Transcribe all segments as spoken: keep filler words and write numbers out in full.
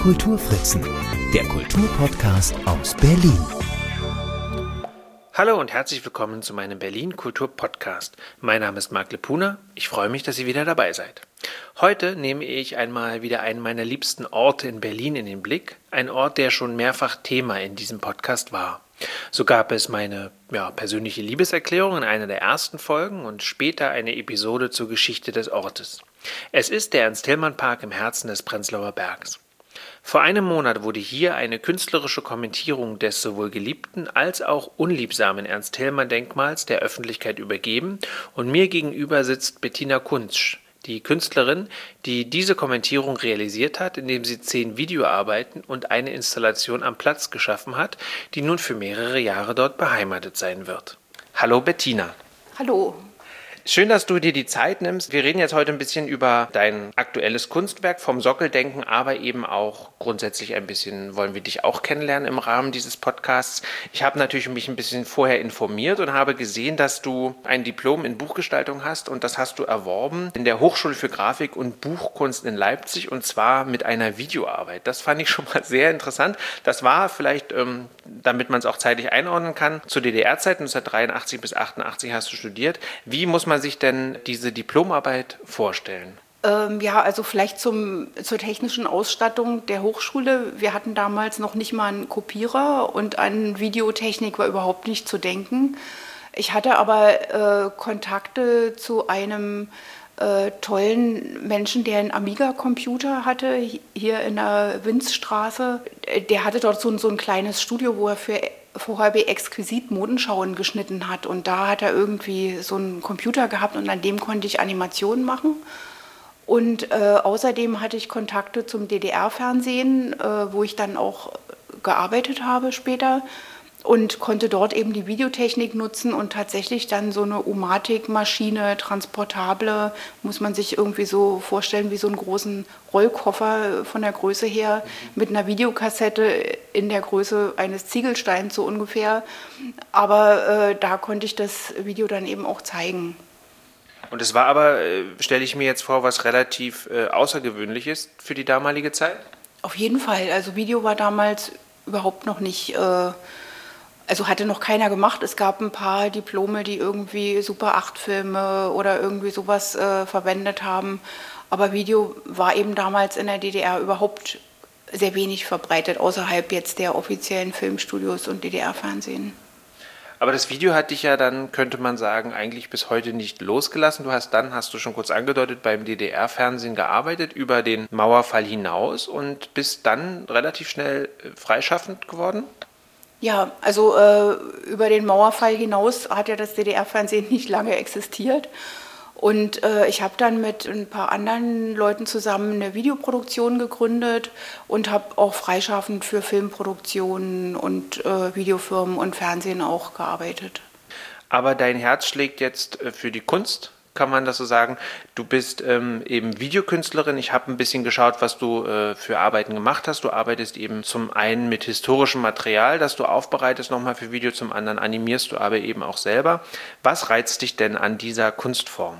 Kulturfritzen, der Kulturpodcast aus Berlin. Hallo und herzlich willkommen zu meinem Berlin Kultur Podcast. Mein Name ist Marc Lepuna. Ich freue mich, dass ihr wieder dabei seid. Heute nehme ich einmal wieder einen meiner liebsten Orte in Berlin in den Blick. Ein Ort, der schon mehrfach Thema in diesem Podcast war. So gab es meine ja, persönliche Liebeserklärung in einer der ersten Folgen und später eine Episode zur Geschichte des Ortes. Es ist der Ernst-Thälmann-Park im Herzen des Prenzlauer Bergs. Vor einem Monat wurde hier eine künstlerische Kommentierung des sowohl geliebten als auch unliebsamen Ernst-Thälmann-Denkmals der Öffentlichkeit übergeben und mir gegenüber sitzt Bettina Kuntzsch, die Künstlerin, die diese Kommentierung realisiert hat, indem sie zehn Videoarbeiten und eine Installation am Platz geschaffen hat, die nun für mehrere Jahre dort beheimatet sein wird. Hallo Bettina. Hallo. Schön, dass du dir die Zeit nimmst. Wir reden jetzt heute ein bisschen über dein aktuelles Kunstwerk vom Sockeldenken, aber eben auch grundsätzlich ein bisschen wollen wir dich auch kennenlernen im Rahmen dieses Podcasts. Ich habe natürlich mich ein bisschen vorher informiert und habe gesehen, dass du ein Diplom in Buchgestaltung hast und das hast du erworben in der Hochschule für Grafik und Buchkunst in Leipzig und zwar mit einer Videoarbeit. Das fand ich schon mal sehr interessant. Das war vielleicht, ähm, damit man es auch zeitlich einordnen kann, zur D D R-Zeit neunzehnhundertdreiundachtzig bis achtundachtzig hast du studiert. Wie muss man sich denn diese Diplomarbeit vorstellen? Ähm, ja, also vielleicht zum, zur technischen Ausstattung der Hochschule. Wir hatten damals noch nicht mal einen Kopierer und an Videotechnik war überhaupt nicht zu denken. Ich hatte aber äh, Kontakte zu einem äh, tollen Menschen, der einen Amiga-Computer hatte, hier in der Winzstraße. Der hatte dort so, so ein kleines Studio, wo er für vorher bei exquisit Modenschauen geschnitten hat und da hat er irgendwie so einen Computer gehabt und an dem konnte ich Animationen machen und äh, außerdem hatte ich Kontakte zum D D R-Fernsehen, äh, wo ich dann auch gearbeitet habe später und konnte dort eben die Videotechnik nutzen und tatsächlich dann so eine Umatic-Maschine, transportable, muss man sich irgendwie so vorstellen wie so einen großen Rollkoffer von der Größe her, mit einer Videokassette in der Größe eines Ziegelsteins so ungefähr. Aber äh, da konnte ich das Video dann eben auch zeigen. Und es war aber, äh, stelle ich mir jetzt vor, was relativ äh, Außergewöhnliches für die damalige Zeit? Auf jeden Fall. Also Video war damals überhaupt noch nicht... Äh, Also hatte noch keiner gemacht. Es gab ein paar Diplome, die irgendwie Super acht Filme oder irgendwie sowas äh, verwendet haben. Aber Video war eben damals in der D D R überhaupt sehr wenig verbreitet, außerhalb jetzt der offiziellen Filmstudios und D D R-Fernsehen. Aber das Video hat dich ja dann, könnte man sagen, eigentlich bis heute nicht losgelassen. Du hast dann, hast du schon kurz angedeutet, beim D D R-Fernsehen gearbeitet, über den Mauerfall hinaus und bist dann relativ schnell freischaffend geworden? Ja, also äh, über den Mauerfall hinaus hat ja das D D R-Fernsehen nicht lange existiert. Und äh, ich habe dann mit ein paar anderen Leuten zusammen eine Videoproduktion gegründet und habe auch freischaffend für Filmproduktionen und äh, Videofirmen und Fernsehen auch gearbeitet. Aber dein Herz schlägt jetzt äh, für die Kunst? Kann man das so sagen? Du bist ähm, eben Videokünstlerin. Ich habe ein bisschen geschaut, was du äh, für Arbeiten gemacht hast. Du arbeitest eben zum einen mit historischem Material, das du aufbereitest nochmal für Video, zum anderen animierst du aber eben auch selber. Was reizt dich denn an dieser Kunstform?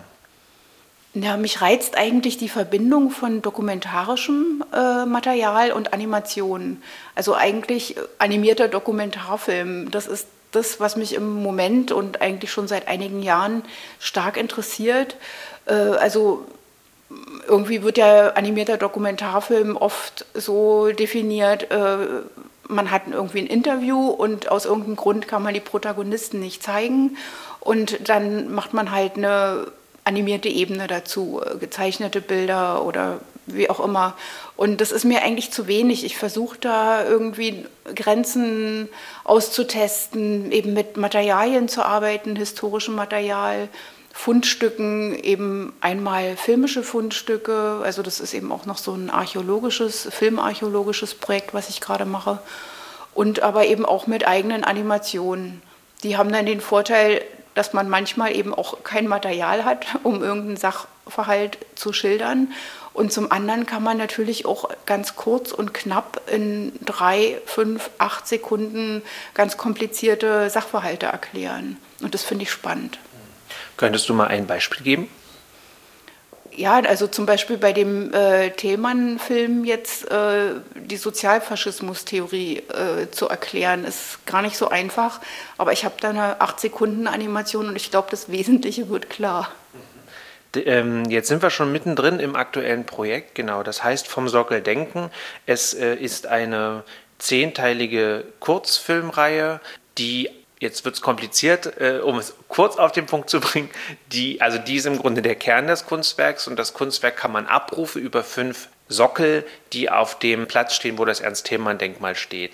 Ja, mich reizt eigentlich die Verbindung von dokumentarischem äh, Material und Animationen. Also eigentlich animierter Dokumentarfilm. Das ist das, was mich im Moment und eigentlich schon seit einigen Jahren stark interessiert. Äh, also irgendwie wird ja animierter Dokumentarfilm oft so definiert, äh, man hat irgendwie ein Interview und aus irgendeinem Grund kann man die Protagonisten nicht zeigen und dann macht man halt eine animierte Ebene dazu, gezeichnete Bilder oder wie auch immer. Und das ist mir eigentlich zu wenig. Ich versuche da irgendwie Grenzen auszutesten, eben mit Materialien zu arbeiten, historischem Material, Fundstücken, eben einmal filmische Fundstücke. Also das ist eben auch noch so ein archäologisches, filmarchäologisches Projekt, was ich gerade mache. Und aber eben auch mit eigenen Animationen. Die haben dann den Vorteil, dass man manchmal eben auch kein Material hat, um irgendeinen Sachverhalt zu schildern. Und zum anderen kann man natürlich auch ganz kurz und knapp in drei, fünf, acht Sekunden ganz komplizierte Sachverhalte erklären. Und das finde ich spannend. Könntest du mal ein Beispiel geben? Ja, also zum Beispiel bei dem äh, Thälmann-Film jetzt äh, die Sozialfaschismus-Theorie äh, zu erklären, ist gar nicht so einfach. Aber ich habe da eine acht Sekunden Animation und ich glaube, das Wesentliche wird klar. Jetzt sind wir schon mittendrin im aktuellen Projekt, genau. Das heißt Vom Sockel denken. Es äh, ist eine zehnteilige Kurzfilmreihe, die, jetzt wird es kompliziert, äh, um es kurz auf den Punkt zu bringen, die, also die ist im Grunde der Kern des Kunstwerks und das Kunstwerk kann man abrufen über fünf Sockel, die auf dem Platz stehen, wo das Ernst-Thälmann-Denkmal steht.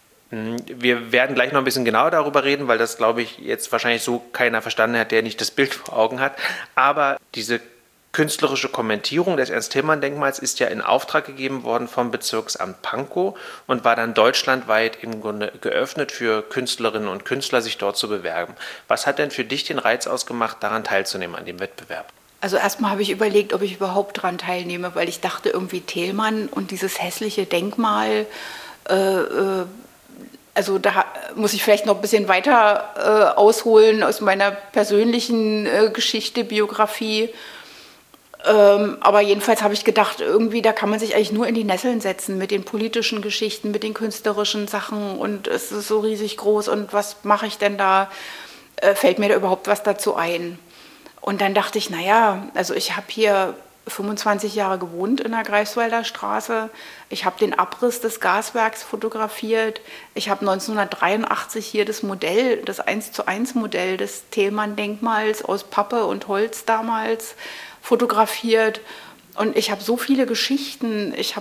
Wir werden gleich noch ein bisschen genauer darüber reden, weil das, glaube ich, jetzt wahrscheinlich so keiner verstanden hat, der nicht das Bild vor Augen hat. Aber diese künstlerische Kommentierung des Ernst-Thälmann-Denkmals ist ja in Auftrag gegeben worden vom Bezirksamt Pankow und war dann deutschlandweit im Grunde geöffnet für Künstlerinnen und Künstler, sich dort zu bewerben. Was hat denn für dich den Reiz ausgemacht, daran teilzunehmen, an dem Wettbewerb? Also erstmal habe ich überlegt, ob ich überhaupt daran teilnehme, weil ich dachte irgendwie Thälmann und dieses hässliche Denkmal, äh, äh, also da muss ich vielleicht noch ein bisschen weiter äh, ausholen aus meiner persönlichen äh, Geschichte, Biografie. Ähm, aber jedenfalls habe ich gedacht, irgendwie da kann man sich eigentlich nur in die Nesseln setzen mit den politischen Geschichten, mit den künstlerischen Sachen und es ist so riesig groß und was mache ich denn da? Äh, fällt mir da überhaupt was dazu ein? Und dann dachte ich, naja, also ich habe hier fünfundzwanzig Jahre gewohnt in der Greifswalder Straße. Ich habe den Abriss des Gaswerks fotografiert. Ich habe neunzehnhundertdreiundachtzig hier das Modell, das eins zu eins Modell des Thälmann-Denkmals aus Pappe und Holz damals fotografiert. Und ich habe so viele Geschichten. Ich habe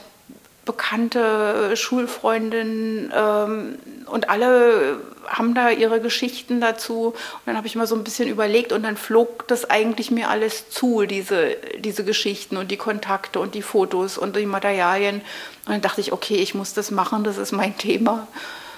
bekannte Schulfreundinnen ähm, und alle haben da ihre Geschichten dazu. Und dann habe ich mal so ein bisschen überlegt und dann flog das eigentlich mir alles zu, diese, diese Geschichten und die Kontakte und die Fotos und die Materialien. Und dann dachte ich, okay, ich muss das machen, das ist mein Thema.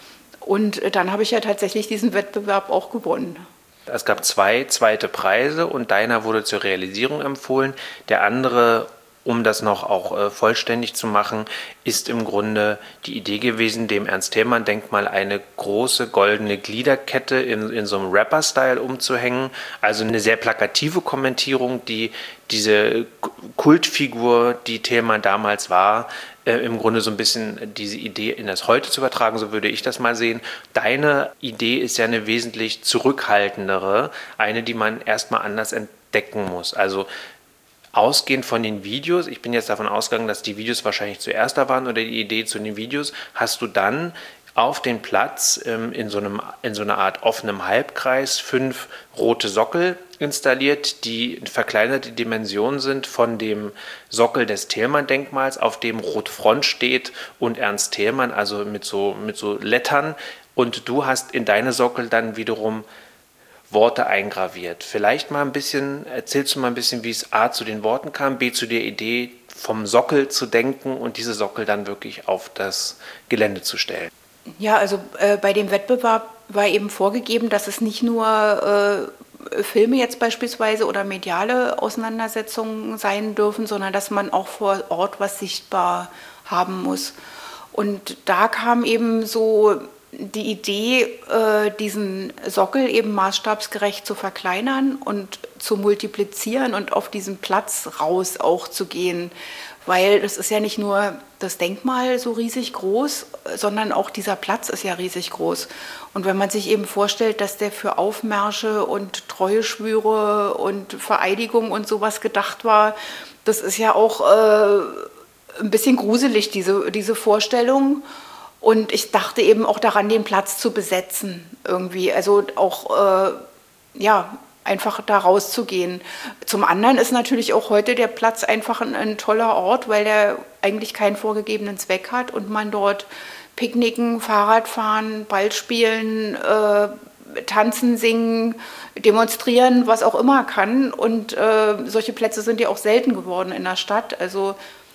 Und dann habe ich ja tatsächlich diesen Wettbewerb auch gewonnen. Es gab zwei zweite Preise und deiner wurde zur Realisierung empfohlen. Der andere, um das noch auch äh, vollständig zu machen, ist im Grunde die Idee gewesen, dem Ernst-Thälmann-Denkmal eine große goldene Gliederkette in, in so einem Rapper-Style umzuhängen. Also eine sehr plakative Kommentierung, die diese Kultfigur, die Thälmann damals war, äh, im Grunde so ein bisschen diese Idee in das Heute zu übertragen, so würde ich das mal sehen. Deine Idee ist ja eine wesentlich zurückhaltendere, eine, die man erstmal anders entdecken muss. Also ausgehend von den Videos, ich bin jetzt davon ausgegangen, dass die Videos wahrscheinlich zuerst da waren oder die Idee zu den Videos, hast du dann auf den Platz ähm, in, so einem, in so einer Art offenem Halbkreis fünf rote Sockel installiert, die in verkleinerte Dimensionen sind von dem Sockel des Thälmann-Denkmals, auf dem Rotfront steht und Ernst Thälmann, also mit so, mit so Lettern. Und du hast in deine Sockel dann wiederum Worte eingraviert. Vielleicht mal ein bisschen, erzählst du mal ein bisschen, wie es A zu den Worten kam, B zu der Idee, vom Sockel zu denken und diese Sockel dann wirklich auf das Gelände zu stellen. Ja, also äh, bei dem Wettbewerb war eben vorgegeben, dass es nicht nur äh, Filme jetzt beispielsweise oder mediale Auseinandersetzungen sein dürfen, sondern dass man auch vor Ort was sichtbar haben muss. Und da kam eben so die Idee, äh, diesen Sockel eben maßstabsgerecht zu verkleinern und zu multiplizieren und auf diesen Platz raus auch zu gehen. Weil das ist ja nicht nur das Denkmal so riesig groß, sondern auch dieser Platz ist ja riesig groß. Und wenn man sich eben vorstellt, dass der für Aufmärsche und Treueschwüre und Vereidigung und sowas gedacht war, das ist ja auch äh, ein bisschen gruselig, diese, diese Vorstellung. Und ich dachte eben auch daran, den Platz zu besetzen irgendwie, also auch, äh, ja, einfach da rauszugehen. Zum anderen ist natürlich auch heute der Platz einfach ein, ein toller Ort, weil der eigentlich keinen vorgegebenen Zweck hat und man dort picknicken, Fahrrad fahren, Ball spielen, äh, tanzen, singen, demonstrieren, was auch immer kann. Und äh, solche Plätze sind ja auch selten geworden in der Stadt, also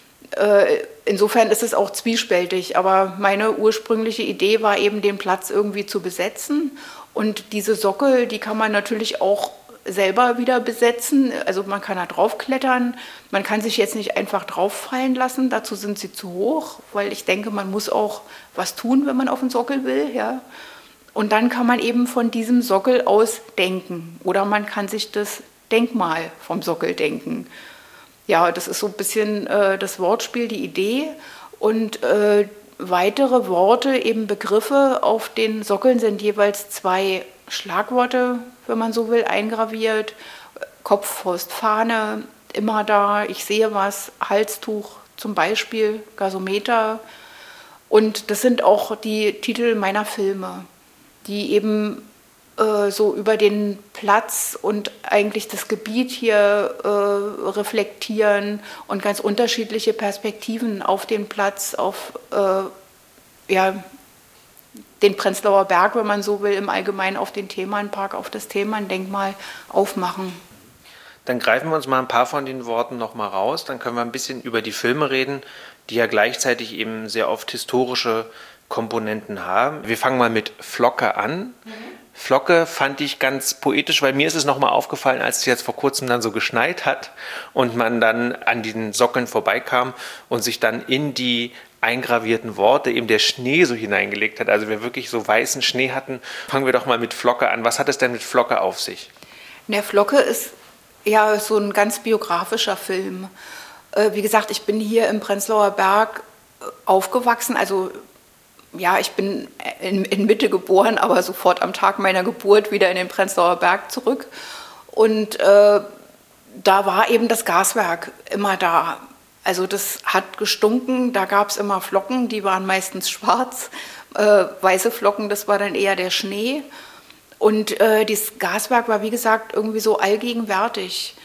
insofern ist es auch zwiespältig, aber meine ursprüngliche Idee war eben, den Platz irgendwie zu besetzen und diese Sockel, die kann man natürlich auch selber wieder besetzen, also man kann da draufklettern, man kann sich jetzt nicht einfach drauffallen lassen, dazu sind sie zu hoch, weil ich denke, man muss auch was tun, wenn man auf den Sockel will, ja. Und dann kann man eben von diesem Sockel aus denken oder man kann sich das Denkmal vom Sockel denken. Ja, das ist so ein bisschen äh, das Wortspiel, die Idee und äh, weitere Worte, eben Begriffe. Auf den Sockeln sind jeweils zwei Schlagworte, wenn man so will, eingraviert. Kopf, Faust, Fahne, immer da, ich sehe was, Halstuch zum Beispiel, Gasometer. Und das sind auch die Titel meiner Filme, die eben äh, so über den Platz und eigentlich das Gebiet hier äh, reflektieren und ganz unterschiedliche Perspektiven auf den Platz, auf äh, ja, den Prenzlauer Berg, wenn man so will, im Allgemeinen auf den Themenpark, auf das Themendenkmal aufmachen. Dann greifen wir uns mal ein paar von den Worten noch mal raus, dann können wir ein bisschen über die Filme reden, die ja gleichzeitig eben sehr oft historische Komponenten haben. Wir fangen mal mit Flocke an. Mhm. Flocke fand ich ganz poetisch, weil mir ist es nochmal aufgefallen, als es jetzt vor kurzem dann so geschneit hat und man dann an den Sockeln vorbeikam und sich dann in die eingravierten Worte eben der Schnee so hineingelegt hat. Also wir wirklich so weißen Schnee hatten. Fangen wir doch mal mit Flocke an. Was hat es denn mit Flocke auf sich? Der Flocke ist ja so ein ganz biografischer Film. Äh, wie gesagt, ich bin hier im Prenzlauer Berg aufgewachsen, also ja, ich bin in, in Mitte geboren, aber sofort am Tag meiner Geburt wieder in den Prenzlauer Berg zurück. Und äh, da war eben das Gaswerk immer da. Also das hat gestunken, da gab es immer Flocken, die waren meistens schwarz. Äh, weiße Flocken, das war dann eher der Schnee. Und äh, dieses Gaswerk war, wie gesagt, irgendwie so allgegenwärtig.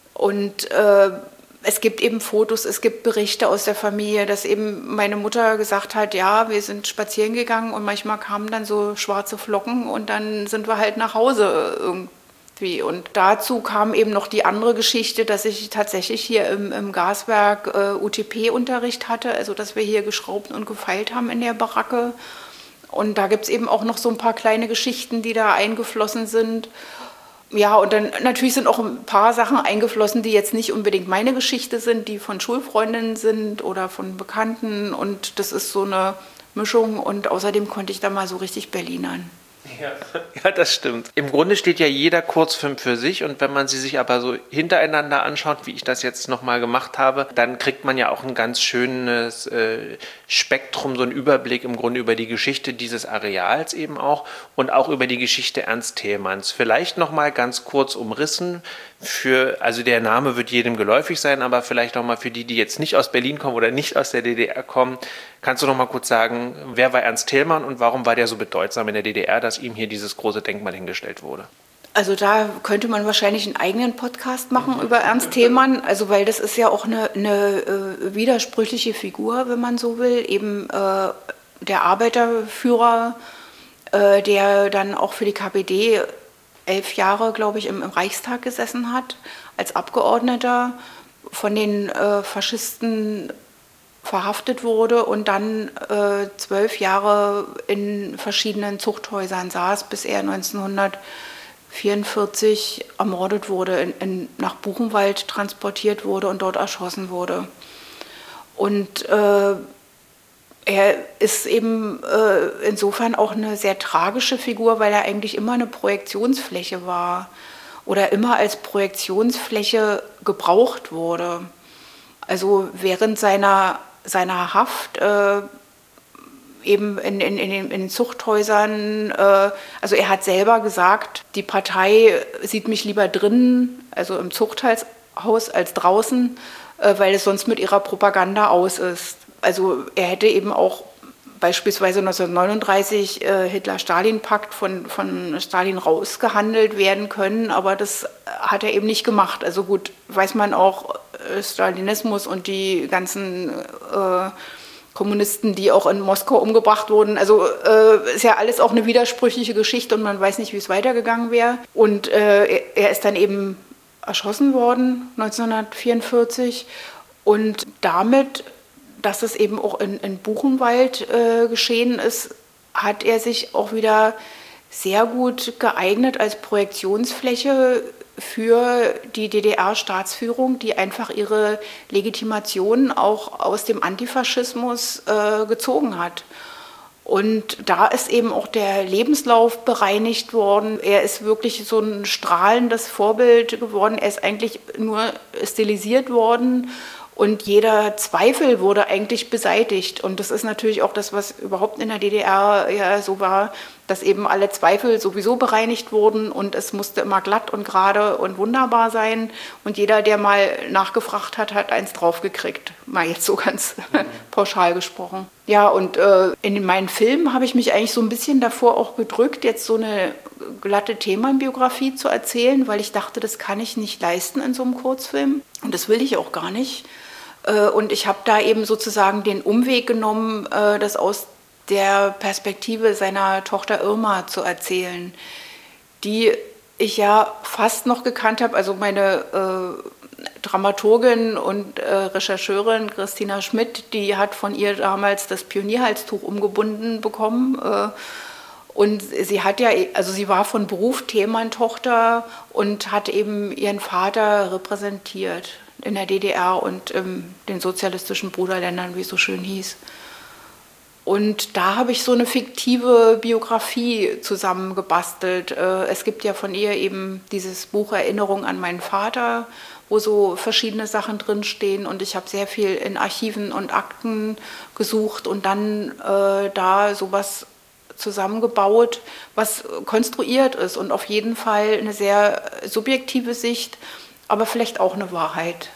Und äh, es gibt eben Fotos, es gibt Berichte aus der Familie, dass eben meine Mutter gesagt hat, ja, wir sind spazieren gegangen und manchmal kamen dann so schwarze Flocken und dann sind wir halt nach Hause irgendwie. Und dazu kam eben noch die andere Geschichte, dass ich tatsächlich hier im, im Gaswerk äh, U T P-Unterricht hatte, also dass wir hier geschraubt und gefeilt haben in der Baracke. Und da gibt es eben auch noch so ein paar kleine Geschichten, die da eingeflossen sind. Ja, und dann natürlich sind auch ein paar Sachen eingeflossen, die jetzt nicht unbedingt meine Geschichte sind, die von Schulfreundinnen sind oder von Bekannten. Und das ist so eine Mischung. Und außerdem konnte ich da mal so richtig Berlinern. Ja, ja, das stimmt. Im Grunde steht ja jeder Kurzfilm für sich und wenn man sie sich aber so hintereinander anschaut, wie ich das jetzt nochmal gemacht habe, dann kriegt man ja auch ein ganz schönes äh, Spektrum, so einen Überblick im Grunde über die Geschichte dieses Areals eben auch und auch über die Geschichte Ernst Thälmanns. Vielleicht nochmal ganz kurz umrissen, für, also der Name wird jedem geläufig sein, aber vielleicht nochmal für die, die jetzt nicht aus Berlin kommen oder nicht aus der D D R kommen, kannst du noch mal kurz sagen, wer war Ernst Thälmann und warum war der so bedeutsam in der D D R, dass ihm hier dieses große Denkmal hingestellt wurde? Also da könnte man wahrscheinlich einen eigenen Podcast machen über Ernst Thälmann, also weil das ist ja auch eine, eine äh, widersprüchliche Figur, wenn man so will, eben äh, der Arbeiterführer, äh, der dann auch für die K P D elf Jahre, glaube ich, im, im Reichstag gesessen hat, als Abgeordneter, von den äh, Faschisten verhaftet wurde und dann äh, zwölf Jahre in verschiedenen Zuchthäusern saß, bis er neunzehnhundertvierundvierzig ermordet wurde, in, in, nach Buchenwald transportiert wurde und dort erschossen wurde. Und äh, er ist eben äh, insofern auch eine sehr tragische Figur, weil er eigentlich immer eine Projektionsfläche war oder immer als Projektionsfläche gebraucht wurde. Also während seiner, seiner Haft äh, eben in, in, in, den, in den Zuchthäusern, äh, also er hat selber gesagt, die Partei sieht mich lieber drinnen, also im Zuchthaus als draußen, äh, weil es sonst mit ihrer Propaganda aus ist. Also er hätte eben auch beispielsweise neunzehnhundertneununddreißig äh, Hitler-Stalin-Pakt von, von Stalin rausgehandelt werden können, aber das hat er eben nicht gemacht. Also gut, weiß man auch, äh, Stalinismus und die ganzen äh, Kommunisten, die auch in Moskau umgebracht wurden, also äh, ist ja alles auch eine widersprüchliche Geschichte und man weiß nicht, wie es weitergegangen wäre. Und äh, er, er ist dann eben erschossen worden, neunzehnhundertvierundvierzig, und damit, dass es eben auch in, in Buchenwald äh, geschehen ist, hat er sich auch wieder sehr gut geeignet als Projektionsfläche für die D D R-Staatsführung, die einfach ihre Legitimation auch aus dem Antifaschismus äh, gezogen hat. Und da ist eben auch der Lebenslauf bereinigt worden. Er ist wirklich so ein strahlendes Vorbild geworden. Er ist eigentlich nur stilisiert worden. Und jeder Zweifel wurde eigentlich beseitigt. Und das ist natürlich auch das, was überhaupt in der D D R ja so war, dass eben alle Zweifel sowieso bereinigt wurden und es musste immer glatt und gerade und wunderbar sein. Und jeder, der mal nachgefragt hat, hat eins draufgekriegt. Mal jetzt so ganz mhm. pauschal gesprochen. Ja, und äh, in meinen Filmen habe ich mich eigentlich so ein bisschen davor auch gedrückt, jetzt so eine glatte Themenbiografie zu erzählen, weil ich dachte, das kann ich nicht leisten in so einem Kurzfilm. Und das will ich auch gar nicht. Und ich habe da eben sozusagen den Umweg genommen, das aus der Perspektive seiner Tochter Irma zu erzählen, die ich ja fast noch gekannt habe. Also meine äh, Dramaturgin und äh, Rechercheurin Christina Schmidt, die hat von ihr damals das Pionierhalstuch umgebunden bekommen. Äh, und sie hat ja, also sie war von Beruf Thälmann-Tochter und hat eben ihren Vater repräsentiert in der D D R und in den sozialistischen Bruderländern, wie es so schön hieß. Und da habe ich so eine fiktive Biografie zusammengebastelt. Es gibt ja von ihr eben dieses Buch Erinnerung an meinen Vater, wo so verschiedene Sachen drinstehen. Und ich habe sehr viel in Archiven und Akten gesucht und dann äh, da sowas zusammengebaut, was konstruiert ist und auf jeden Fall eine sehr subjektive Sicht, aber vielleicht auch eine Wahrheit.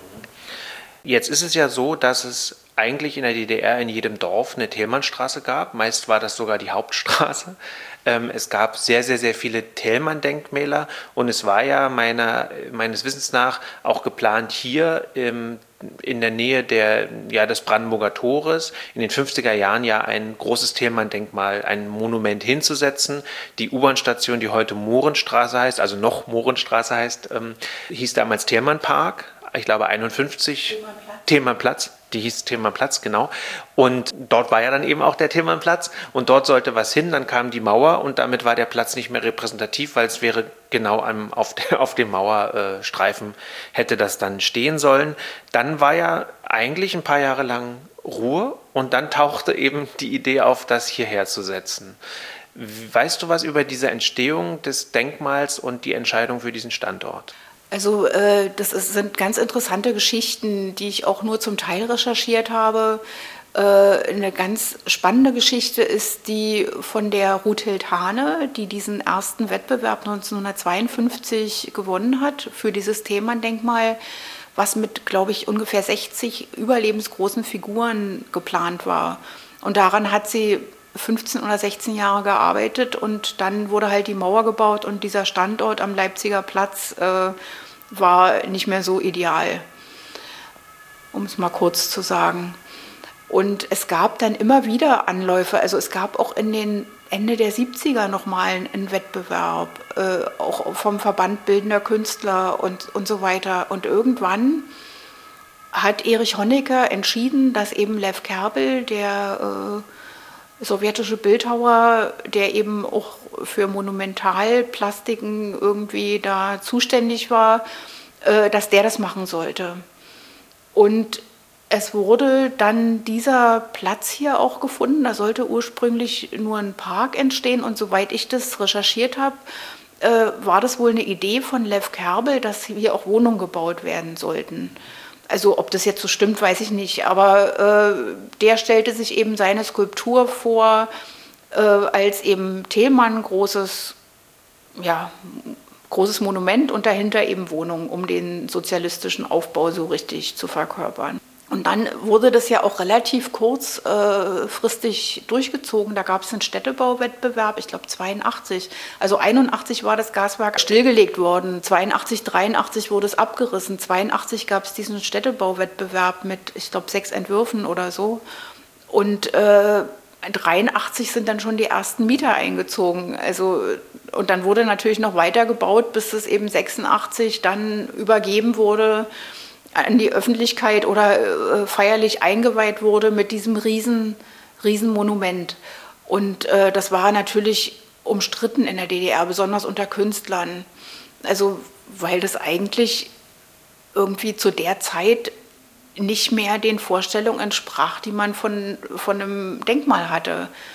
Jetzt ist es ja so, dass es eigentlich in der D D R in jedem Dorf eine Thälmannstraße gab. Meist war das sogar die Hauptstraße. Ähm, es gab sehr, sehr, sehr viele Thälmann-Denkmäler und es war ja meiner, meines Wissens nach auch geplant, hier ähm, in der Nähe der, ja, des Brandenburger Tores in den fünfziger Jahren ja ein großes Thälmann-Denkmal, ein Monument hinzusetzen. Die U-Bahn-Station, die heute Mohrenstraße heißt, also noch Mohrenstraße heißt, ähm, hieß damals Thälmannpark. Ich glaube einundfünfzig, Thälmannplatz, die hieß Thälmannplatz, genau. Und dort war ja dann eben auch der Thälmannplatz und dort sollte was hin, dann kam die Mauer und damit war der Platz nicht mehr repräsentativ, weil es wäre genau am, auf, der, auf dem Mauerstreifen hätte das dann stehen sollen. Dann war ja eigentlich ein paar Jahre lang Ruhe und dann tauchte eben die Idee auf, das hierher zu setzen. Weißt du was über diese Entstehung des Denkmals und die Entscheidung für diesen Standort? Also äh, das ist, sind ganz interessante Geschichten, die ich auch nur zum Teil recherchiert habe. Äh, eine ganz spannende Geschichte ist die von der Ruthild Hane, die diesen ersten Wettbewerb neunzehnhundertzweiundfünfzig gewonnen hat für dieses Thälmann-Denkmal, was mit, glaube ich, ungefähr sechzig überlebensgroßen Figuren geplant war. Und daran hat sie fünfzehn oder sechzehn Jahre gearbeitet und dann wurde halt die Mauer gebaut und dieser Standort am Leipziger Platz äh, war nicht mehr so ideal, um es mal kurz zu sagen. Und es gab dann immer wieder Anläufe, also es gab auch in den Ende der siebziger nochmal einen Wettbewerb, äh, auch vom Verband Bildender Künstler und, und so weiter. Und irgendwann hat Erich Honecker entschieden, dass eben Lew Kerbel, der äh, sowjetische Bildhauer, der eben auch für Monumentalplastiken irgendwie da zuständig war, äh, dass der das machen sollte. Und es wurde dann dieser Platz hier auch gefunden. Da sollte ursprünglich nur ein Park entstehen. Und soweit ich das recherchiert habe, äh, war das wohl eine Idee von Lew Kerbel, dass hier auch Wohnungen gebaut werden sollten. Also ob das jetzt so stimmt, weiß ich nicht, aber äh, der stellte sich eben seine Skulptur vor äh, als eben Thälmann, großes, ja, großes Monument und dahinter eben Wohnungen, um den sozialistischen Aufbau so richtig zu verkörpern. Und dann wurde das ja auch relativ kurzfristig äh, durchgezogen. Da gab es einen Städtebauwettbewerb, ich glaube zweiundachtzig. Also einundachtzig war das Gaswerk stillgelegt worden, zweiundachtzig, dreiundachtzig wurde es abgerissen. zweiundachtzig gab es diesen Städtebauwettbewerb mit, ich glaube, sechs Entwürfen oder so. Und äh, dreiundachtzig sind dann schon die ersten Mieter eingezogen. Also, und dann wurde natürlich noch weiter gebaut, bis es eben sechsundachtzig dann übergeben wurde an die Öffentlichkeit oder äh, feierlich eingeweiht wurde mit diesem riesen, riesen Monument. Und äh, das war natürlich umstritten in der D D R, besonders unter Künstlern. Also weil das eigentlich irgendwie zu der Zeit nicht mehr den Vorstellungen entsprach, die man von, von einem Denkmal hatte.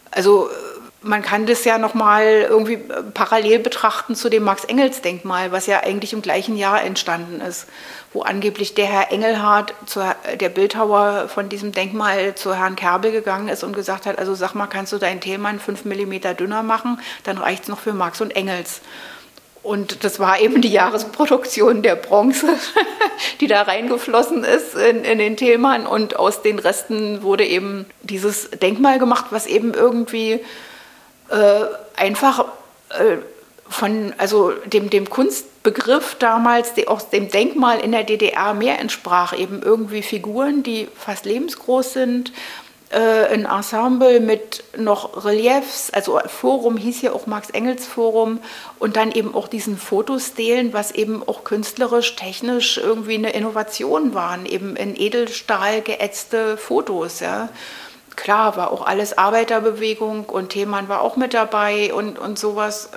Also man kann das ja nochmal irgendwie parallel betrachten zu dem Max-Engels-Denkmal, was ja eigentlich im gleichen Jahr entstanden ist, wo angeblich der Herr Engelhardt, der Bildhauer von diesem Denkmal, zu Herrn Kerbel gegangen ist und gesagt hat, also sag mal, kannst du deinen Thälmann fünf Millimeter dünner machen, dann reicht es noch für Marx und Engels. Und das war eben die Jahresproduktion der Bronze, die da reingeflossen ist in, in den Thälmann. Und aus den Resten wurde eben dieses Denkmal gemacht, was eben irgendwie äh, einfach äh, von also dem, dem Kunstbegriff damals, die, aus dem Denkmal in der D D R mehr entsprach. Eben irgendwie Figuren, die fast lebensgroß sind, ein Ensemble mit noch Reliefs, also Forum hieß ja auch Marx-Engels-Forum und dann eben auch diesen Fotostelen, was eben auch künstlerisch, technisch irgendwie eine Innovation waren, eben in Edelstahl geätzte Fotos. Ja. Klar, war auch alles Arbeiterbewegung und Thälmann war auch mit dabei und, und sowas,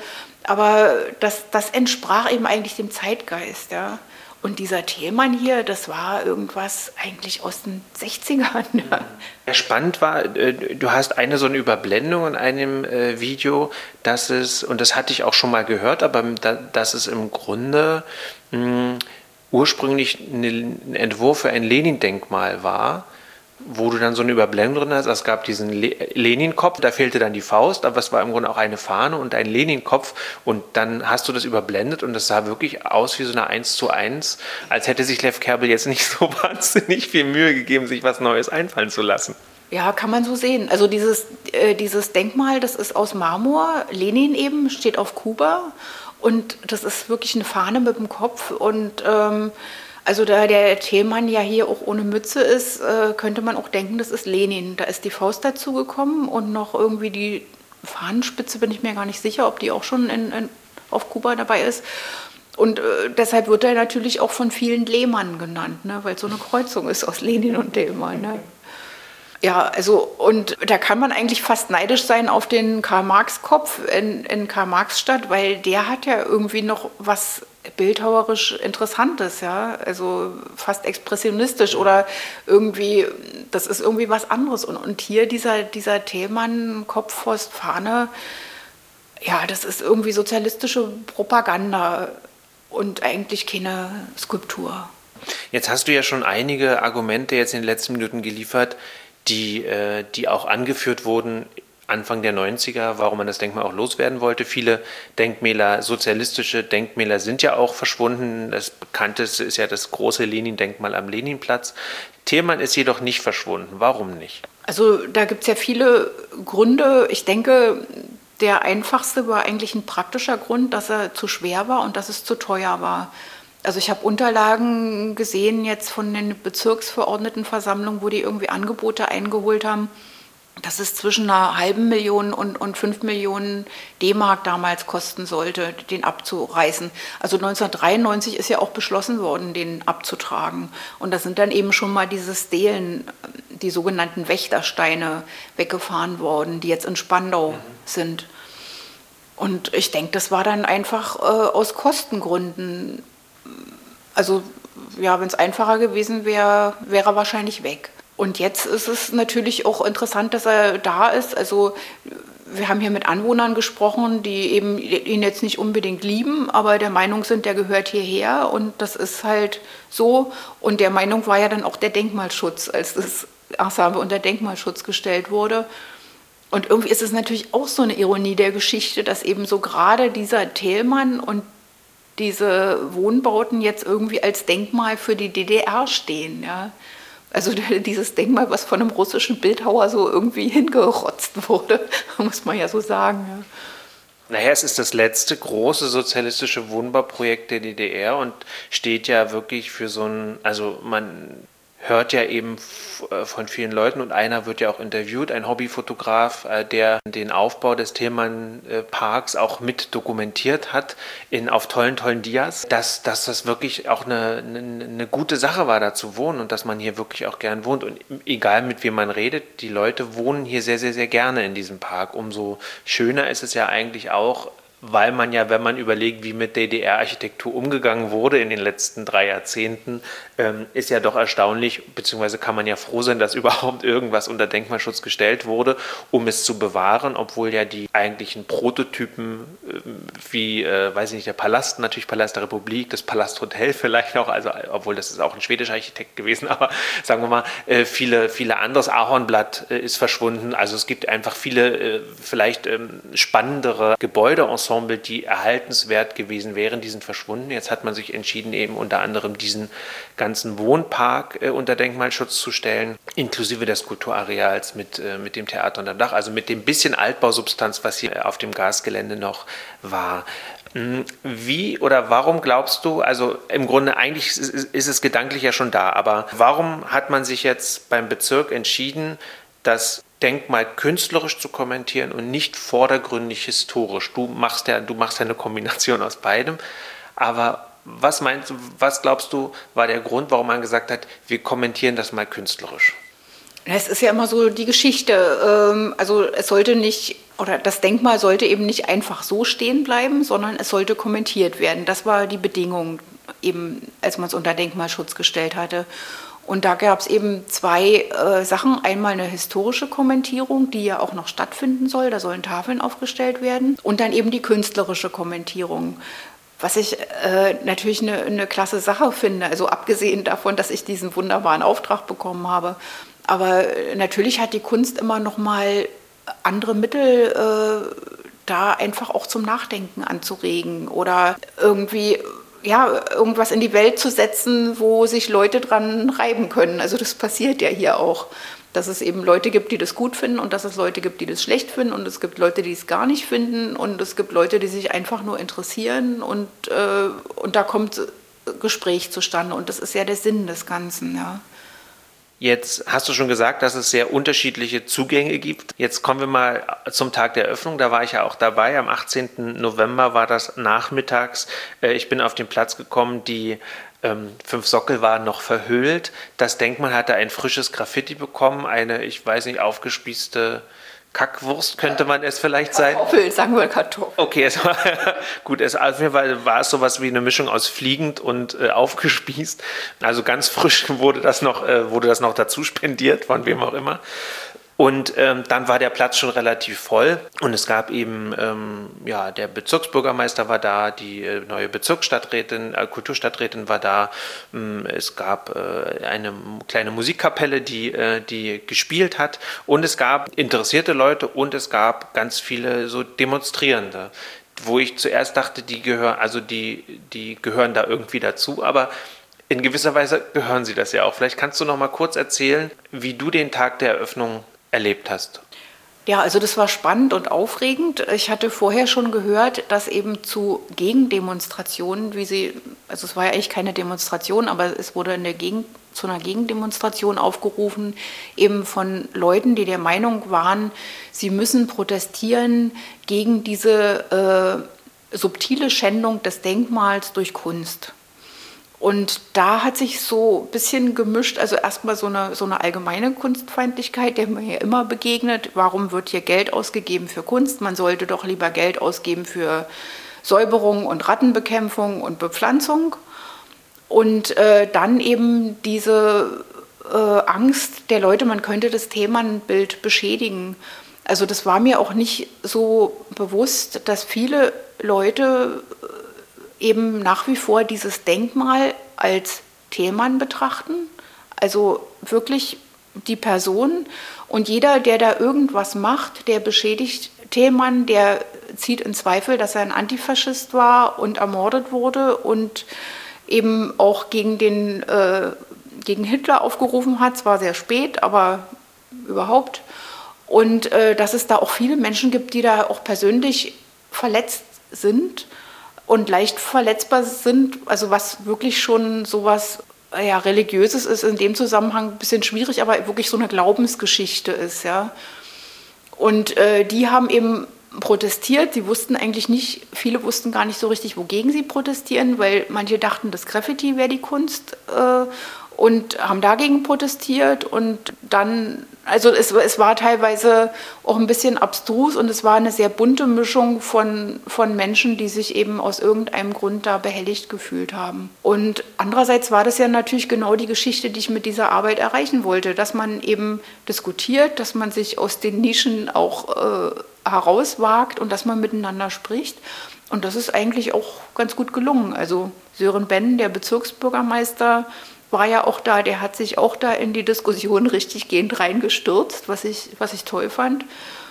aber das, das entsprach eben eigentlich dem Zeitgeist, ja. Und dieser Thälmann hier, das war irgendwas eigentlich aus den sechzigern. Ja. Spannend war, du hast eine so eine Überblendung in einem Video, dass es, und das hatte ich auch schon mal gehört, aber dass es im Grunde mh, ursprünglich ein Entwurf für ein Lenin-Denkmal war, wo du dann so eine Überblendung drin hast. Es gab diesen Lenin-Kopf, da fehlte dann die Faust, aber es war im Grunde auch eine Fahne und ein Lenin-Kopf und dann hast du das überblendet und das sah wirklich aus wie so eine eins zu eins, als hätte sich Lev Kerbel jetzt nicht so wahnsinnig viel Mühe gegeben, sich was Neues einfallen zu lassen. Ja, kann man so sehen. Also dieses, äh, dieses Denkmal, das ist aus Marmor, Lenin eben, steht auf Kuba und das ist wirklich eine Fahne mit dem Kopf und ähm, also da der Thälmann ja hier auch ohne Mütze ist, könnte man auch denken, das ist Lenin. Da ist die Faust dazugekommen und noch irgendwie die Fahnenspitze, bin ich mir gar nicht sicher, ob die auch schon in, in, auf Kuba dabei ist. Und äh, deshalb wird er natürlich auch von vielen Lehmann genannt, ne, weil es so eine Kreuzung ist aus Lenin und Thälmann. Ne. Ja, also und da kann man eigentlich fast neidisch sein auf den Karl-Marx-Kopf in, in Karl-Marx-Stadt, weil der hat ja irgendwie noch was bildhauerisch Interessantes, ja, also fast expressionistisch oder irgendwie, das ist irgendwie was anderes. Und, und hier dieser, dieser Thälmann, Kopffaust, Fahne, ja, das ist irgendwie sozialistische Propaganda und eigentlich keine Skulptur. Jetzt hast du ja schon einige Argumente jetzt in den letzten Minuten geliefert, die, äh, die auch angeführt wurden Anfang der neunziger, warum man das Denkmal auch loswerden wollte. Viele Denkmäler, sozialistische Denkmäler sind ja auch verschwunden. Das bekannteste ist ja das große Lenin-Denkmal am Leninplatz. Thälmann ist jedoch nicht verschwunden. Warum nicht? Also da gibt es ja viele Gründe. Ich denke, der einfachste war eigentlich ein praktischer Grund, dass er zu schwer war und dass es zu teuer war. Also ich habe Unterlagen gesehen jetzt von den Bezirksverordnetenversammlungen, wo die irgendwie Angebote eingeholt haben, dass es zwischen einer halben Million und, und fünf Millionen D-Mark damals kosten sollte, den abzureißen. Also neunzehnhundertdreiundneunzig ist ja auch beschlossen worden, den abzutragen. Und da sind dann eben schon mal diese Stelen, die sogenannten Wächtersteine, weggefahren worden, die jetzt in Spandau mhm. sind. Und ich denke, das war dann einfach äh, aus Kostengründen. Also ja, wenn es einfacher gewesen wäre, wäre er wahrscheinlich weg. Und jetzt ist es natürlich auch interessant, dass er da ist. Also wir haben hier mit Anwohnern gesprochen, die eben ihn jetzt nicht unbedingt lieben, aber der Meinung sind, der gehört hierher und das ist halt so. Und der Meinung war ja dann auch der Denkmalschutz, als das Ensemble unter Denkmalschutz gestellt wurde. Und irgendwie ist es natürlich auch so eine Ironie der Geschichte, dass eben so gerade dieser Thälmann und diese Wohnbauten jetzt irgendwie als Denkmal für die D D R stehen, ja. Also dieses Denkmal, was von einem russischen Bildhauer so irgendwie hingerotzt wurde, muss man ja so sagen. Ja. Naja, es ist das letzte große sozialistische Wohnbauprojekt der D D R und steht ja wirklich für so ein, also man hört ja eben von vielen Leuten und einer wird ja auch interviewt, ein Hobbyfotograf, der den Aufbau des Thälmann-Parks auch mit dokumentiert hat in, auf tollen, tollen Dias, dass, dass das wirklich auch eine, eine, eine gute Sache war, da zu wohnen und dass man hier wirklich auch gern wohnt. Und egal mit wem man redet, die Leute wohnen hier sehr, sehr, sehr gerne in diesem Park. Umso schöner ist es ja eigentlich auch, weil man ja, wenn man überlegt, wie mit D D R-Architektur umgegangen wurde in den letzten drei Jahrzehnten, ähm, ist ja doch erstaunlich, beziehungsweise kann man ja froh sein, dass überhaupt irgendwas unter Denkmalschutz gestellt wurde, um es zu bewahren, obwohl ja die eigentlichen Prototypen äh, wie, äh, weiß ich nicht, der Palast, natürlich Palast der Republik, das Palasthotel vielleicht auch, also obwohl das ist auch ein schwedischer Architekt gewesen, aber sagen wir mal, äh, viele, viele anderes, Ahornblatt äh, ist verschwunden, also es gibt einfach viele äh, vielleicht ähm, spannendere Gebäudeensembles, die erhaltenswert gewesen wären, die sind verschwunden. Jetzt hat man sich entschieden, eben unter anderem diesen ganzen Wohnpark äh, unter Denkmalschutz zu stellen, inklusive des Kulturareals mit, äh, mit dem Theater unterm Dach, also mit dem bisschen Altbausubstanz, was hier auf dem Gasgelände noch war. Wie oder warum glaubst du, also im Grunde eigentlich ist, ist es gedanklich ja schon da, aber warum hat man sich jetzt beim Bezirk entschieden, das Denkmal künstlerisch zu kommentieren und nicht vordergründig historisch? Du machst ja, du machst ja eine Kombination aus beidem, aber was meinst du, was glaubst du, war der Grund, warum man gesagt hat, wir kommentieren das mal künstlerisch? Es ist ja immer so die Geschichte, also es sollte nicht, oder das Denkmal sollte eben nicht einfach so stehen bleiben, sondern es sollte kommentiert werden. Das war die Bedingung, eben als man es unter Denkmalschutz gestellt hatte. Und da gab es eben zwei äh, Sachen. Einmal eine historische Kommentierung, die ja auch noch stattfinden soll. Da sollen Tafeln aufgestellt werden. Und dann eben die künstlerische Kommentierung. Was ich äh, natürlich eine, eine klasse Sache finde. Also abgesehen davon, dass ich diesen wunderbaren Auftrag bekommen habe. Aber natürlich hat die Kunst immer noch mal andere Mittel, äh, da einfach auch zum Nachdenken anzuregen. Oder irgendwie... ja, irgendwas in die Welt zu setzen, wo sich Leute dran reiben können. Also das passiert ja hier auch, dass es eben Leute gibt, die das gut finden und dass es Leute gibt, die das schlecht finden und es gibt Leute, die es gar nicht finden und es gibt Leute, die sich einfach nur interessieren und, äh, und da kommt Gespräch zustande und das ist ja der Sinn des Ganzen, ja. Jetzt hast du schon gesagt, dass es sehr unterschiedliche Zugänge gibt. Jetzt kommen wir mal zum Tag der Eröffnung. Da war ich ja auch dabei. Am achtzehnten November war das nachmittags. Ich bin auf den Platz gekommen. Die ähm, fünf Sockel waren noch verhüllt. Das Denkmal hatte ein frisches Graffiti bekommen. Eine, ich weiß nicht, aufgespießte Kackwurst könnte man es vielleicht sein. Kartoffel, sagen wir Kartoffel. Okay, es war gut. Es, auf jeden Fall war es sowas wie eine Mischung aus fliegend und äh, aufgespießt. Also ganz frisch wurde das noch, äh, wurde das noch dazu spendiert, von wem auch immer. Und ähm, dann war der Platz schon relativ voll und es gab eben, ähm, ja, der Bezirksbürgermeister war da, die äh, neue Bezirksstadträtin, äh, Kulturstadträtin war da, ähm, es gab äh, eine kleine Musikkapelle, die, äh, die gespielt hat und es gab interessierte Leute und es gab ganz viele so Demonstrierende, wo ich zuerst dachte, die gehören, also die, die gehören da irgendwie dazu, aber in gewisser Weise gehören sie das ja auch. Vielleicht kannst du noch mal kurz erzählen, wie du den Tag der Eröffnung erlebt hast. Ja, also das war spannend und aufregend. Ich hatte vorher schon gehört, dass eben zu Gegendemonstrationen, wie sie, also es war ja eigentlich keine Demonstration, aber es wurde eine Gegen, zu einer Gegendemonstration aufgerufen, eben von Leuten, die der Meinung waren, sie müssen protestieren gegen diese äh, subtile Schändung des Denkmals durch Kunst. Und da hat sich so ein bisschen gemischt, also erstmal so eine, so eine allgemeine Kunstfeindlichkeit, der mir ja immer begegnet. Warum wird hier Geld ausgegeben für Kunst? Man sollte doch lieber Geld ausgeben für Säuberung und Rattenbekämpfung und Bepflanzung. Und äh, dann eben diese äh, Angst der Leute, man könnte das Themenbild beschädigen. Also das war mir auch nicht so bewusst, dass viele Leute eben nach wie vor dieses Denkmal als Themenmann betrachten, also wirklich die Person und jeder, der da irgendwas macht, der beschädigt Themenmann, der zieht in Zweifel, dass er ein Antifaschist war und ermordet wurde und eben auch gegen, den, äh, gegen Hitler aufgerufen hat, zwar sehr spät, aber überhaupt. Und äh, dass es da auch viele Menschen gibt, die da auch persönlich verletzt sind und leicht verletzbar sind, also was wirklich schon sowas ja, Religiöses ist, in dem Zusammenhang ein bisschen schwierig, aber wirklich so eine Glaubensgeschichte ist. Ja. Und äh, die haben eben protestiert, sie wussten eigentlich nicht, viele wussten gar nicht so richtig, wogegen sie protestieren, weil manche dachten, das Graffiti wäre die Kunst äh, und haben dagegen protestiert. Und dann, also es, es war teilweise auch ein bisschen abstrus und es war eine sehr bunte Mischung von, von Menschen, die sich eben aus irgendeinem Grund da behelligt gefühlt haben. Und andererseits war das ja natürlich genau die Geschichte, die ich mit dieser Arbeit erreichen wollte, dass man eben diskutiert, dass man sich aus den Nischen auch äh, herauswagt und dass man miteinander spricht. Und das ist eigentlich auch ganz gut gelungen. Also Sören Benn, der Bezirksbürgermeister, war ja auch da, der hat sich auch da in die Diskussion richtig gehend reingestürzt, was ich, was ich toll fand.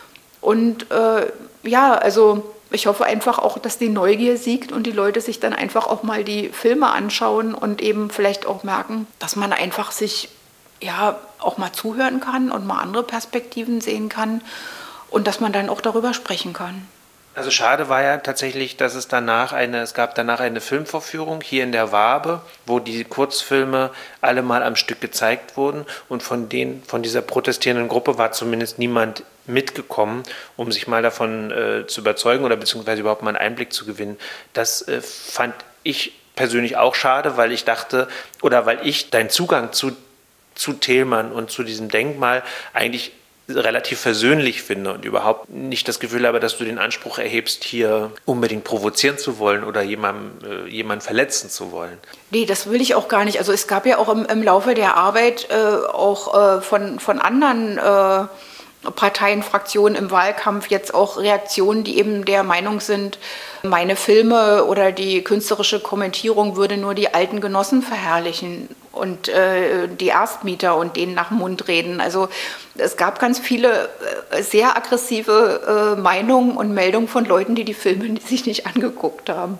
Und äh, ja, also ich hoffe einfach auch, dass die Neugier siegt und die Leute sich dann einfach auch mal die Filme anschauen und eben vielleicht auch merken, dass man einfach sich ja auch mal zuhören kann und mal andere Perspektiven sehen kann und dass man dann auch darüber sprechen kann. Also schade war ja tatsächlich, dass es danach eine, es gab danach eine Filmvorführung hier in der Wabe, wo die Kurzfilme alle mal am Stück gezeigt wurden und von den, von dieser protestierenden Gruppe war zumindest niemand mitgekommen, um sich mal davon äh, zu überzeugen oder beziehungsweise überhaupt mal einen Einblick zu gewinnen. Das äh, fand ich persönlich auch schade, weil ich dachte, oder weil ich deinen Zugang zu, zu Thälmann und zu diesem Denkmal eigentlich relativ versöhnlich finde und überhaupt nicht das Gefühl habe, dass du den Anspruch erhebst, hier unbedingt provozieren zu wollen oder jemandem, äh, jemanden verletzen zu wollen. Nee, das will ich auch gar nicht. Also es gab ja auch im, im Laufe der Arbeit äh, auch äh, von, von anderen äh, Parteien, Fraktionen im Wahlkampf jetzt auch Reaktionen, die eben der Meinung sind, meine Filme oder die künstlerische Kommentierung würde nur die alten Genossen verherrlichen und äh, die Erstmieter und denen nach dem Mund reden. Also es gab ganz viele äh, sehr aggressive äh, Meinungen und Meldungen von Leuten, die die Filme sich nicht angeguckt haben.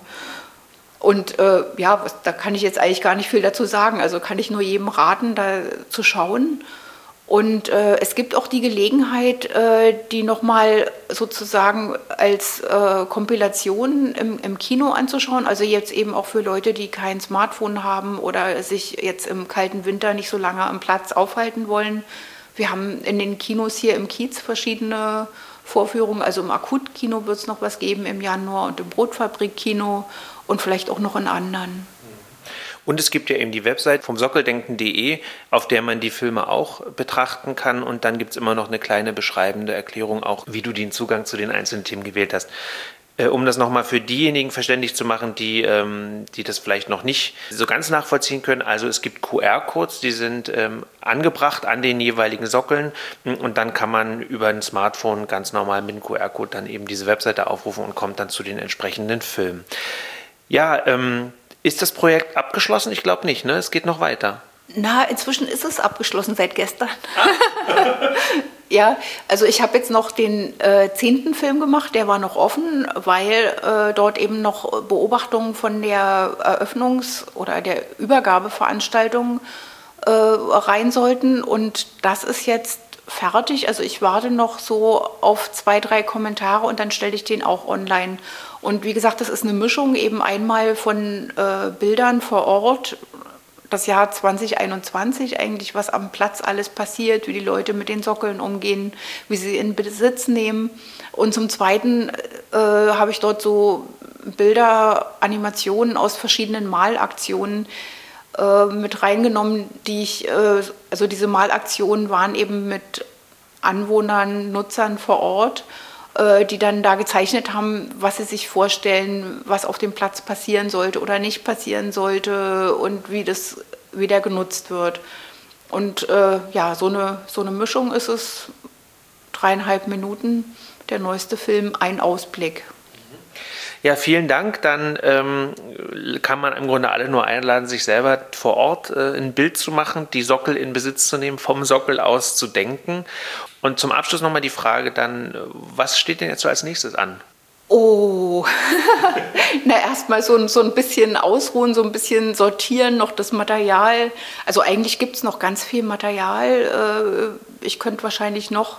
Und äh, ja, was, da kann ich jetzt eigentlich gar nicht viel dazu sagen. Also kann ich nur jedem raten, da zu schauen. Und äh, es gibt auch die Gelegenheit, äh, die nochmal sozusagen als äh, Kompilation im, im Kino anzuschauen. Also jetzt eben auch für Leute, die kein Smartphone haben oder sich jetzt im kalten Winter nicht so lange am Platz aufhalten wollen. Wir haben in den Kinos hier im Kiez verschiedene Vorführungen. Also im Akutkino wird es noch was geben im Januar und im Brotfabrikkino und vielleicht auch noch in anderen. Und es gibt ja eben die Website vom sockeldenken punkt de, auf der man die Filme auch betrachten kann. Und dann gibt es immer noch eine kleine beschreibende Erklärung, auch wie du den Zugang zu den einzelnen Themen gewählt hast. Äh, um das nochmal für diejenigen verständlich zu machen, die, ähm, die das vielleicht noch nicht so ganz nachvollziehen können. Also es gibt Q R-Codes, die sind ähm, angebracht an den jeweiligen Sockeln. Und dann kann man über ein Smartphone ganz normal mit dem Q R-Code dann eben diese Webseite aufrufen und kommt dann zu den entsprechenden Filmen. Ja, ähm, ist das Projekt abgeschlossen? Ich glaube nicht, ne? Es geht noch weiter. Na, inzwischen ist es abgeschlossen seit gestern. Ah. Ja, also ich habe jetzt noch den äh, zehnten Film gemacht, der war noch offen, weil äh, dort eben noch Beobachtungen von der Eröffnungs- oder der Übergabeveranstaltung äh, rein sollten. Und das ist jetzt fertig. Also ich warte noch so auf zwei, drei Kommentare und dann stelle ich den auch online. Und wie gesagt, das ist eine Mischung eben einmal von äh, Bildern vor Ort, das Jahr zwanzig einundzwanzig eigentlich, was am Platz alles passiert, wie die Leute mit den Sockeln umgehen, wie sie in Besitz nehmen. Und zum Zweiten äh, habe ich dort so Bilder, Animationen aus verschiedenen Malaktionen äh, mit reingenommen, die ich, äh, also diese Malaktionen waren eben mit Anwohnern, Nutzern vor Ort, die dann da gezeichnet haben, was sie sich vorstellen, was auf dem Platz passieren sollte oder nicht passieren sollte und wie das wieder genutzt wird. Und äh, ja, so eine, so eine Mischung ist es, dreieinhalb Minuten, der neueste Film, ein Ausblick. Ja, vielen Dank. Dann ähm, kann man im Grunde alle nur einladen, sich selber vor Ort äh, ein Bild zu machen, die Sockel in Besitz zu nehmen, vom Sockel aus zu denken. Und zum Abschluss nochmal die Frage dann, was steht denn jetzt so als nächstes an? Oh, na erstmal so, so ein bisschen ausruhen, so ein bisschen sortieren, noch das Material. Also eigentlich gibt es noch ganz viel Material. Ich könnte wahrscheinlich noch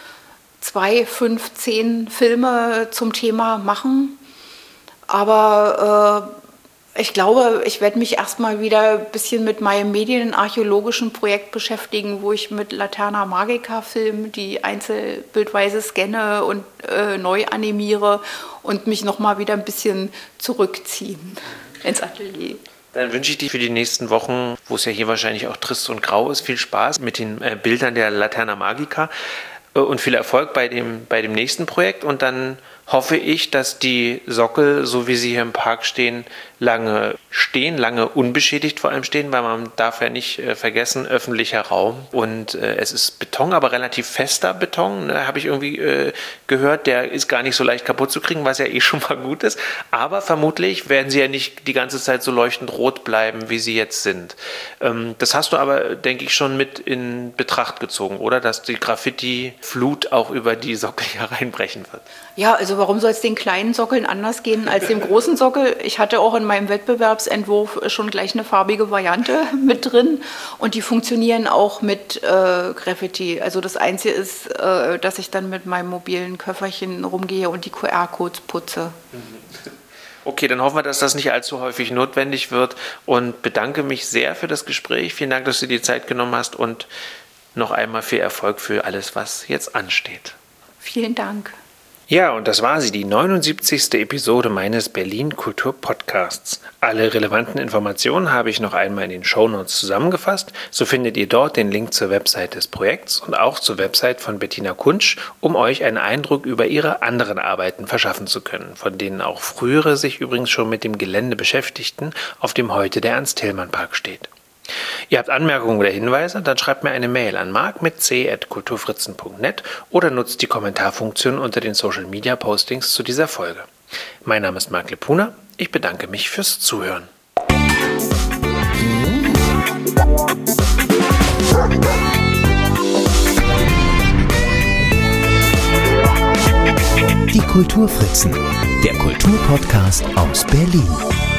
zwei, fünf, zehn Filme zum Thema machen. Aber äh, ich glaube, ich werde mich erstmal wieder ein bisschen mit meinem medienarchäologischen Projekt beschäftigen, wo ich mit Laterna Magica filme, die einzelbildweise scanne und äh, neu animiere und mich nochmal wieder ein bisschen zurückziehen ins Atelier. Dann wünsche ich dir für die nächsten Wochen, wo es ja hier wahrscheinlich auch trist und grau ist, viel Spaß mit den äh, Bildern der Laterna Magica äh, und viel Erfolg bei dem, bei dem nächsten Projekt. Und dann hoffe ich, dass die Sockel, so wie sie hier im Park stehen, lange stehen, lange unbeschädigt vor allem stehen, weil man darf ja nicht äh, vergessen, öffentlicher Raum. Und äh, es ist Beton, aber relativ fester Beton, ne, habe ich irgendwie äh, gehört. Der ist gar nicht so leicht kaputt zu kriegen, was ja eh schon mal gut ist. Aber vermutlich werden sie ja nicht die ganze Zeit so leuchtend rot bleiben, wie sie jetzt sind. Ähm, das hast du aber, denke ich, schon mit in Betracht gezogen, oder? Dass die Graffiti-Flut auch über die Sockel hereinbrechen wird. Ja, also warum soll es den kleinen Sockeln anders gehen als dem großen Sockel? Ich hatte auch in meinem Wettbewerbsentwurf schon gleich eine farbige Variante mit drin und die funktionieren auch mit äh, Graffiti. Also das Einzige ist, äh, dass ich dann mit meinem mobilen Köfferchen rumgehe und die Q R-Codes putze. Okay, dann hoffen wir, dass das nicht allzu häufig notwendig wird und bedanke mich sehr für das Gespräch. Vielen Dank, dass du dir die Zeit genommen hast und noch einmal viel Erfolg für alles, was jetzt ansteht. Vielen Dank. Ja, und das war sie, die neunundsiebzigste Episode meines Berlin Kultur Podcasts. Alle relevanten Informationen habe ich noch einmal in den Shownotes zusammengefasst. So findet ihr dort den Link zur Website des Projekts und auch zur Website von Bettina Kunsch, um euch einen Eindruck über ihre anderen Arbeiten verschaffen zu können, von denen auch frühere sich übrigens schon mit dem Gelände beschäftigten, auf dem heute der Ernst-Thälmann-Park steht. Ihr habt Anmerkungen oder Hinweise, dann schreibt mir eine Mail an mark mit c at kulturfritzen punkt net oder nutzt die Kommentarfunktion unter den Social-Media-Postings zu dieser Folge. Mein Name ist Mark Lepuna, ich bedanke mich fürs Zuhören. Die Kulturfritzen, der Kulturpodcast aus Berlin.